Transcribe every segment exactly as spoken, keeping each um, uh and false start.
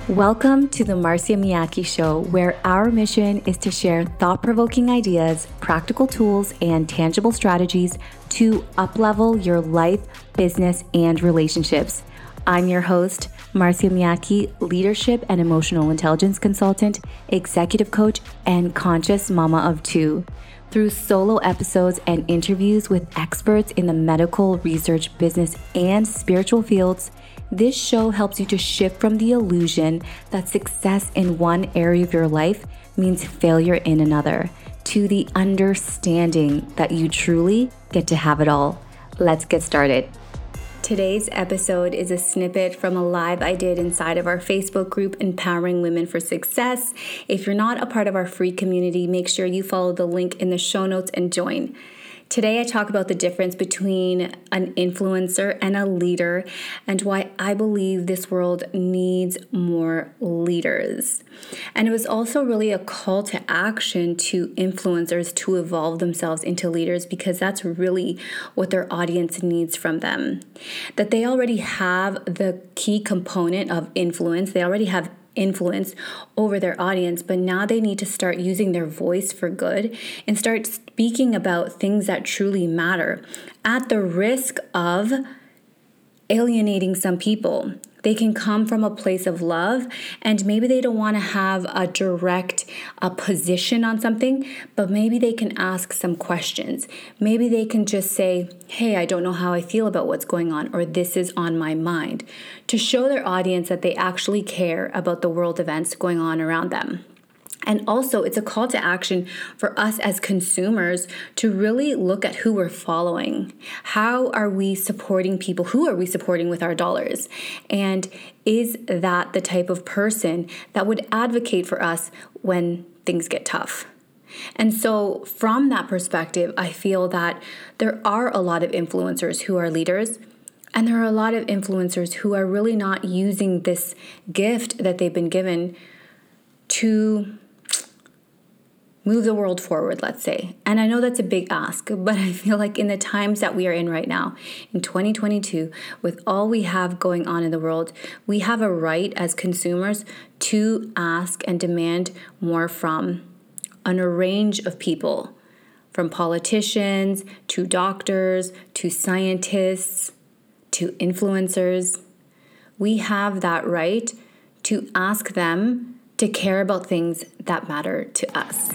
Welcome to the Marcia Miyake Show, where our mission is to share thought-provoking ideas, practical tools, and tangible strategies to uplevel your life, business, and relationships. I'm your host, Marcia Miyake, leadership and emotional intelligence consultant, executive coach, and conscious mama of two. Through solo episodes and interviews with experts in the medical, research, business, and spiritual fields, this show helps you to shift from the illusion that success in one area of your life means failure in another, to the understanding that you truly get to have it all. Let's get started. Today's episode is a snippet from a live I did inside of our Facebook group, Empowering Women for Success. If you're not a part of our free community, make sure you follow the link in the show notes and join. Today, I talk about the difference between an influencer and a leader and why I believe this world needs more leaders. And it was also really a call to action to influencers to evolve themselves into leaders, because that's really what their audience needs from them. That they already have the key component of influence. They already have influence over their audience, but now they need to start using their voice for good and start speaking about things that truly matter at the risk of alienating some people. They can come from a place of love, and maybe they don't want to have a direct a position on something, but maybe they can ask some questions. Maybe they can just say, hey, I don't know how I feel about what's going on, or this is on my mind, to show their audience that they actually care about the world events going on around them. And also, it's a call to action for us as consumers to really look at who we're following. How are we supporting people? Who are we supporting with our dollars? And is that the type of person that would advocate for us when things get tough? And so from that perspective, I feel that there are a lot of influencers who are leaders. And there are a lot of influencers who are really not using this gift that they've been given to move the world forward, let's say. And I know that's a big ask, but I feel like in the times that we are in right now, in twenty twenty-two, with all we have going on in the world, we have a right as consumers to ask and demand more from a range of people, from politicians to doctors to scientists to influencers. We have that right to ask them to care about things that matter to us.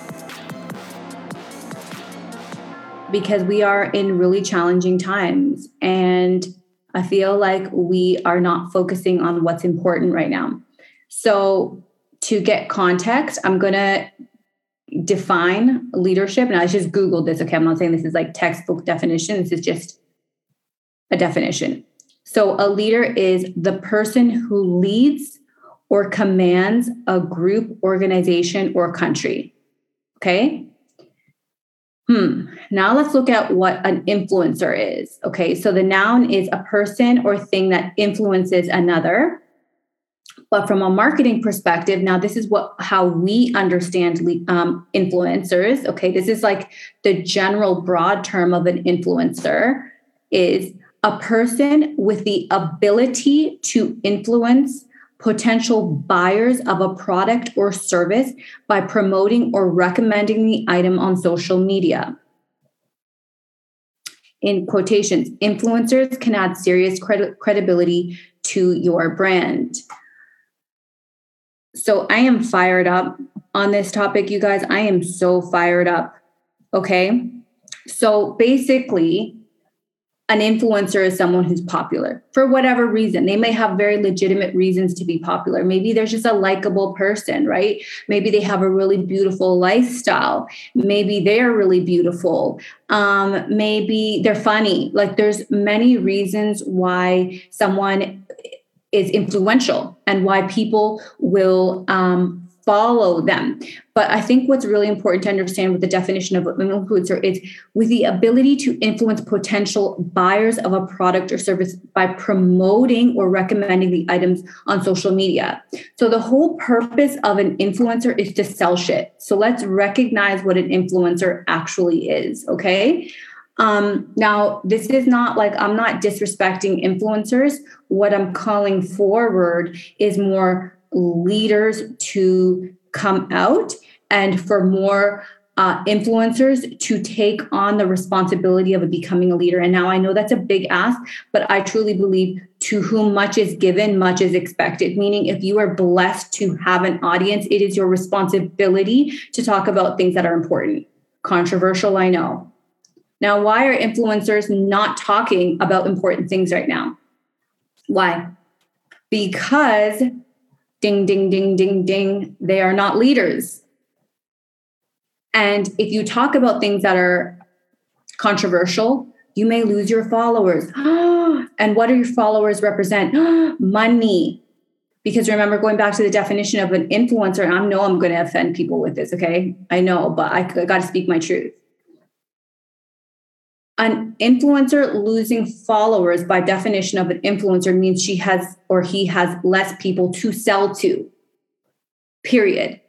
Because we are in really challenging times, and I feel like we are not focusing on what's important right now. So to get context, I'm going to define leadership. And I just Googled this. Okay, I'm not saying this is like textbook definition. This is just a definition. So a leader is the person who leads or commands a group, organization, or country. Okay? Hmm. Now let's look at what an influencer is. Okay, so the noun is a person or thing that influences another. But from a marketing perspective, now this is what how we understand um, influencers. Okay, this is like the general broad term of an influencer is a person with the ability to influence potential buyers of a product or service by promoting or recommending the item on social media. In quotations, influencers can add serious credi- credibility to your brand. So I am fired up on this topic, you guys. I am so fired up. Okay. So basically, an influencer is someone who's popular for whatever reason. They may have very legitimate reasons to be popular. Maybe there's just a likable person, right? Maybe they have a really beautiful lifestyle. Maybe they're really beautiful. Um, maybe they're funny. Like there's many reasons why someone is influential and why people will um, follow them. But I think what's really important to understand with the definition of an influencer is with the ability to influence potential buyers of a product or service by promoting or recommending the items on social media. So the whole purpose of an influencer is to sell shit. So let's recognize what an influencer actually is, okay? Um, now, this is not like, I'm not disrespecting influencers. What I'm calling forward is more leaders to come out and for more uh, influencers to take on the responsibility of becoming a leader. And now I know that's a big ask, but I truly believe to whom much is given, much is expected. Meaning if you are blessed to have an audience, it is your responsibility to talk about things that are important. Controversial, I know. Now, why are influencers not talking about important things right now? Why? Because ding, ding, ding, ding, ding, they are not leaders. And if you talk about things that are controversial, you may lose your followers. And what do your followers represent? Money. Because remember, going back to the definition of an influencer, I know I'm going to offend people with this, okay? I know, but I got to speak my truth. An influencer losing followers, by definition of an influencer, means she has or he has less people to sell to, period.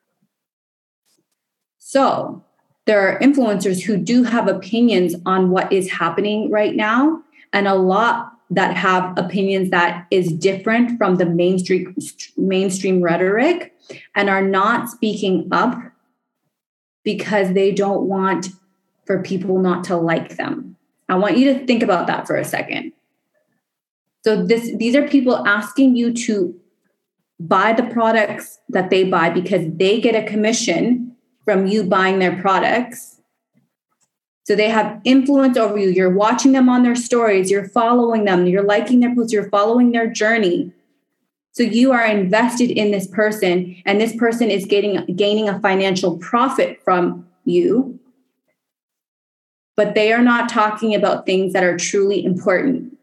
So there are influencers who do have opinions on what is happening right now, and a lot that have opinions that is different from the mainstream mainstream rhetoric and are not speaking up because they don't want for people not to like them. I want you to think about that for a second. So this these are people asking you to buy the products that they buy because they get a commission from you buying their products. So they have influence over you. You're watching them on their stories. You're following them. You're liking their posts. You're following their journey. So you are invested in this person, and this person is getting gaining a financial profit from you. But they are not talking about things that are truly important.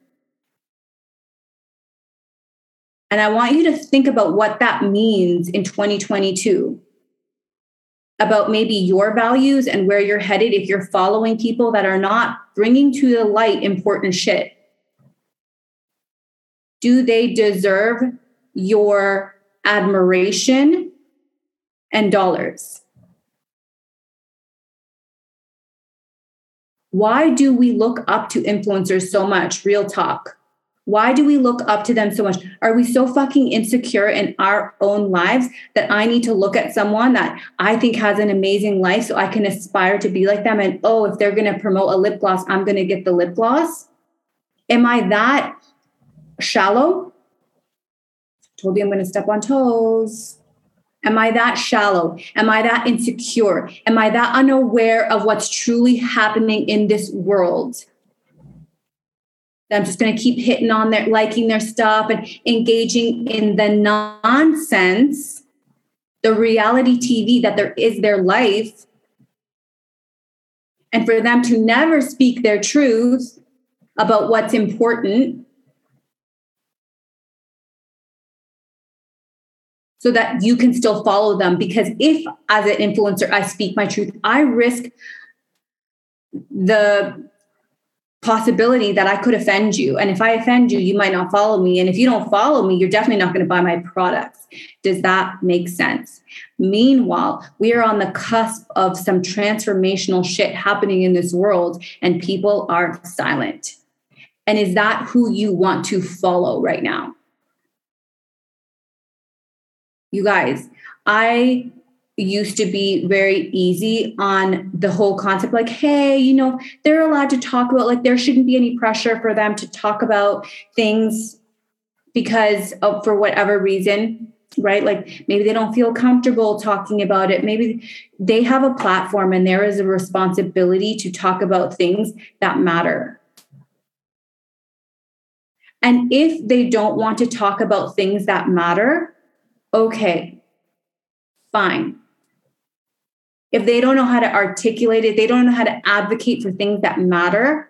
And I want you to think about what that means in twenty twenty-two. About maybe your values and where you're headed if you're following people that are not bringing to the light important shit. Do they deserve your admiration and dollars? Why do we look up to influencers so much? Real talk. Why do we look up to them so much? Are we so fucking insecure in our own lives that I need to look at someone that I think has an amazing life so I can aspire to be like them? And oh, if they're going to promote a lip gloss, I'm going to get the lip gloss. Am I that shallow? Told you I'm going to step on toes. Am I that shallow? Am I that insecure? Am I that unaware of what's truly happening in this world? I'm just going to keep hitting on their, liking their stuff and engaging in the nonsense, the reality T V that there is their life. And for them to never speak their truth about what's important so that you can still follow them. Because if, as an influencer, I speak my truth, I risk the possibility that I could offend you. And if I offend you, you might not follow me. And if you don't follow me, you're definitely not going to buy my products. Does that make sense? Meanwhile, we are on the cusp of some transformational shit happening in this world, and people are silent. And is that who you want to follow right now? You guys, I used to be very easy on the whole concept, like, hey, you know, they're allowed to talk about, like, there shouldn't be any pressure for them to talk about things because of, for whatever reason, right? Like maybe they don't feel comfortable talking about it. Maybe they have a platform and there is a responsibility to talk about things that matter. And if they don't want to talk about things that matter, okay, fine. If they don't know how to articulate it, they don't know how to advocate for things that matter,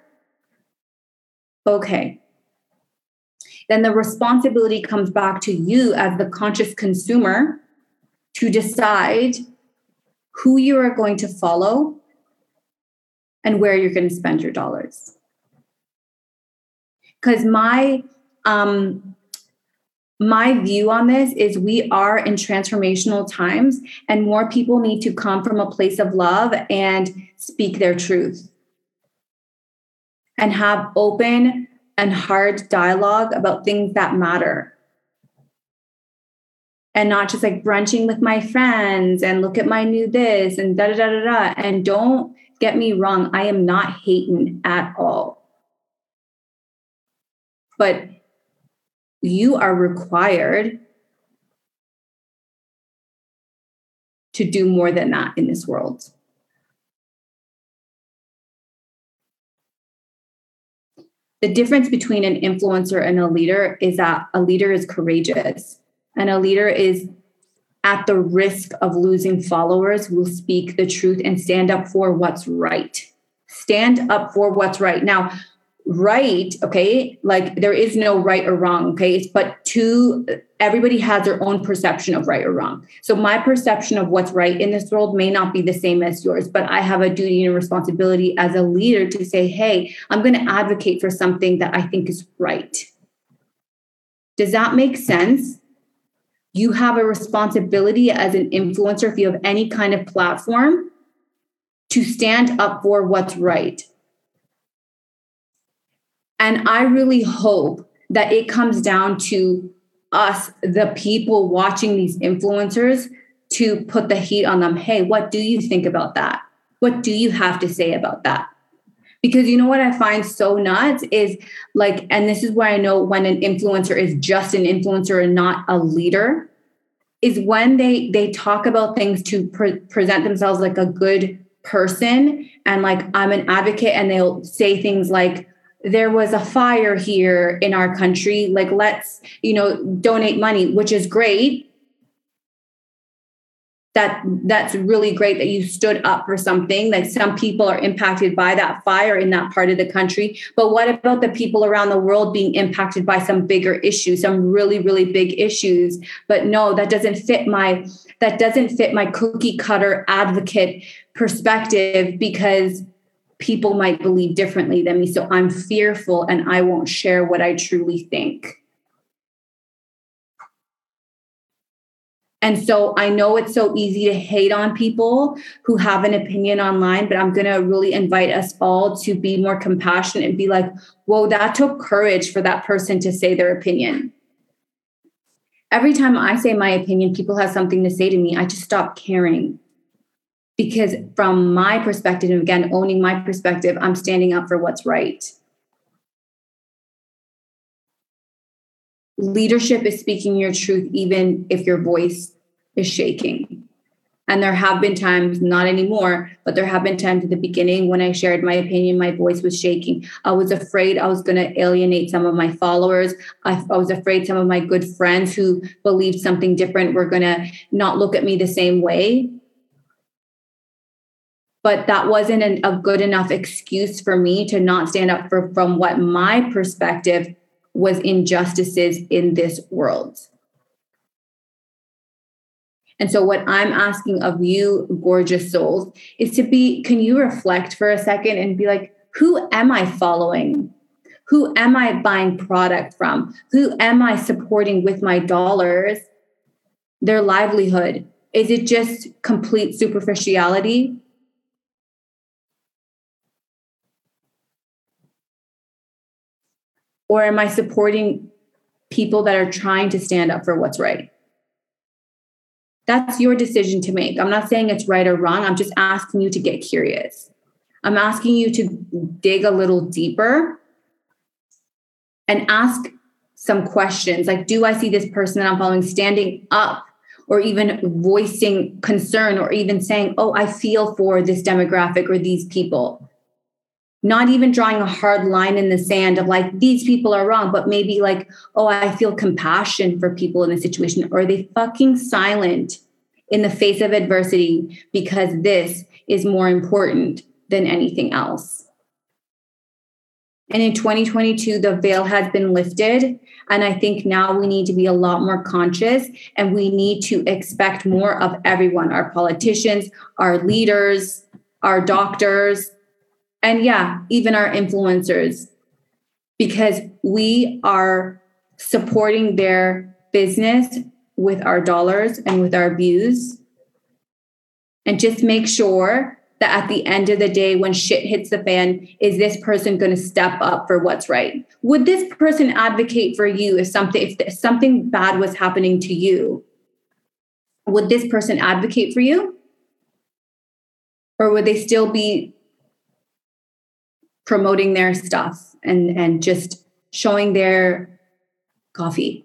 okay. Then the responsibility comes back to you as the conscious consumer to decide who you are going to follow and where you're going to spend your dollars. Because my um, my view on this is we are in transformational times, and more people need to come from a place of love and speak their truth and have open and hard dialogue about things that matter. and not just like brunching with my friends and look at my new this and da da da da da. And don't get me wrong, I am not hating at all. But you are required to do more than that in this world. The difference between an influencer and a leader is that a leader is courageous, and a leader is at the risk of losing followers will speak the truth and stand up for what's right. Stand up for what's right. Now, right, okay, like there is no right or wrong, okay? But two, everybody has their own perception of right or wrong. So my perception of what's right in this world may not be the same as yours, but I have a duty and responsibility as a leader to say, hey, I'm going to advocate for something that I think is right. Does that make sense? You have a responsibility as an influencer, if you have any kind of platform, to stand up for what's right. And I really hope that it comes down to us, the people watching these influencers, to put the heat on them. Hey, what do you think about that? What do you have to say about that? Because you know what I find so nuts is like, and this is where I know when an influencer is just an influencer and not a leader, is when they they talk about things to pre- present themselves like a good person and like I'm an advocate, and they'll say things like, there was a fire here in our country, like let's, you know, donate money, which is great. That that's really great that you stood up for something. Like some people are impacted by that fire in that part of the country. But what about the people around the world being impacted by some bigger issues, some really, really big issues? But no, that doesn't fit my that doesn't fit my cookie cutter advocate perspective, because people might believe differently than me. So I'm fearful and I won't share what I truly think. And so I know it's so easy to hate on people who have an opinion online, but I'm going to really invite us all to be more compassionate and be like, whoa, that took courage for that person to say their opinion. Every time I say my opinion, people have something to say to me. I just stop caring. Because from my perspective, and again, owning my perspective, I'm standing up for what's right. Leadership is speaking your truth, even if your voice is shaking. And there have been times, not anymore, but there have been times at the beginning when I shared my opinion, my voice was shaking. I was afraid I was going to alienate some of my followers. I, I was afraid some of my good friends who believed something different were going to not look at me the same way. But that wasn't an, a good enough excuse for me to not stand up for from what my perspective was injustices in this world. And so what I'm asking of you, gorgeous souls, is to be, can you reflect for a second and be like, who am I following? Who am I buying product from? Who am I supporting with my dollars? Their livelihood. Is it just complete superficiality? Or am I supporting people that are trying to stand up for what's right? That's your decision to make. I'm not saying it's right or wrong. I'm just asking you to get curious. I'm asking you to dig a little deeper and ask some questions. Like, do I see this person that I'm following standing up or even voicing concern or even saying, oh, I feel for this demographic or these people? Not even drawing a hard line in the sand of like, these people are wrong, but maybe like, oh, I feel compassion for people in this situation. Or are they fucking silent in the face of adversity because this is more important than anything else? And in twenty twenty-two, the veil has been lifted. And I think now we need to be a lot more conscious, and we need to expect more of everyone, our politicians, our leaders, our doctors, and yeah, even our influencers, because we are supporting their business with our dollars and with our views. And just make sure that at the end of the day, when shit hits the fan, is this person going to step up for what's right? Would this person advocate for you if something, if something bad was happening to you? would this person advocate for you? Or would they still be promoting their stuff and, and just showing their coffee?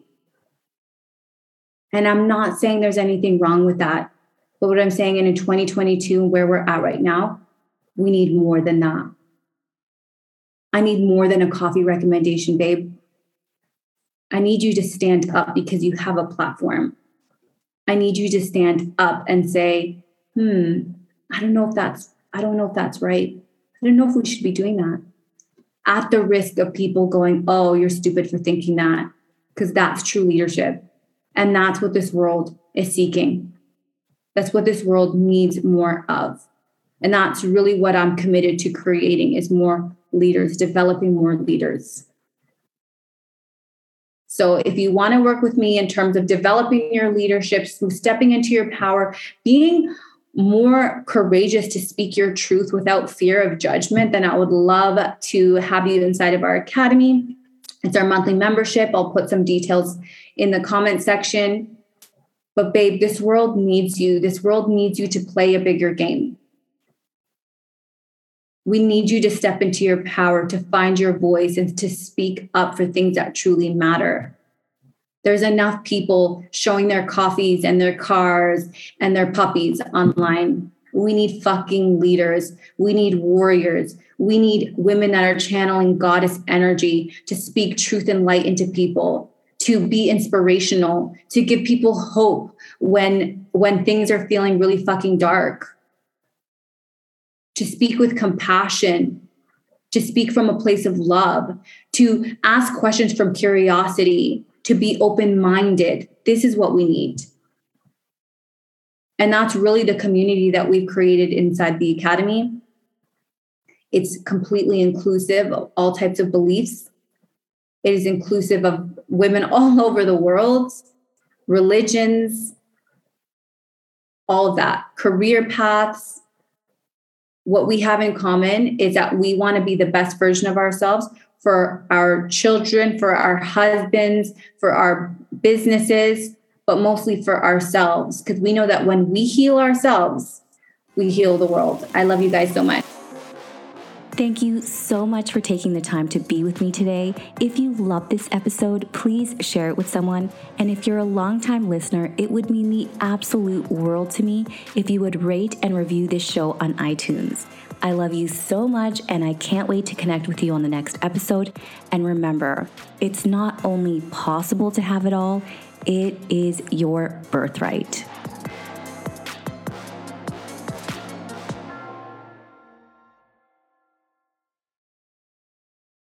And I'm not saying there's anything wrong with that. But what I'm saying in twenty twenty-two, where we're at right now, we need more than that. I need more than a coffee recommendation, babe. I need you to stand up because you have a platform. I need you to stand up and say, hmm, I don't know if that's, I don't know if that's right. I don't know if we should be doing that. At the risk of people going, oh, you're stupid for thinking that, because that's true leadership. And that's what this world is seeking. That's what this world needs more of. And that's really what I'm committed to creating, is more leaders, developing more leaders. So if you want to work with me in terms of developing your leadership, stepping into your power, being more courageous to speak your truth without fear of judgment, then I would love to have you inside of our academy. It's our monthly membership. I'll put some details in the comment section. But babe, this world needs you. This world needs you to play a bigger game. We need you to step into your power, to find your voice, and to speak up for things that truly matter. There's enough people showing their coffees and their cars and their puppies online. We need fucking leaders. We need warriors. We need women that are channeling goddess energy to speak truth and light into people, to be inspirational, to give people hope when, when things are feeling really fucking dark. To speak with compassion, to speak from a place of love, to ask questions from curiosity, to be open-minded. This is what we need. And that's really the community that we've created inside the academy. It's completely inclusive of all types of beliefs. It is inclusive of women all over the world, religions, all of that, career paths. What we have in common is that we want to be the best version of ourselves for our children, for our husbands, for our businesses, but mostly for ourselves. Because we know that when we heal ourselves, we heal the world. I love you guys so much. Thank you so much for taking the time to be with me today. If you love this episode, please share it with someone. And if you're a longtime listener, it would mean the absolute world to me if you would rate and review this show on iTunes. I love you so much, and I can't wait to connect with you on the next episode. And remember, it's not only possible to have it all, it is your birthright.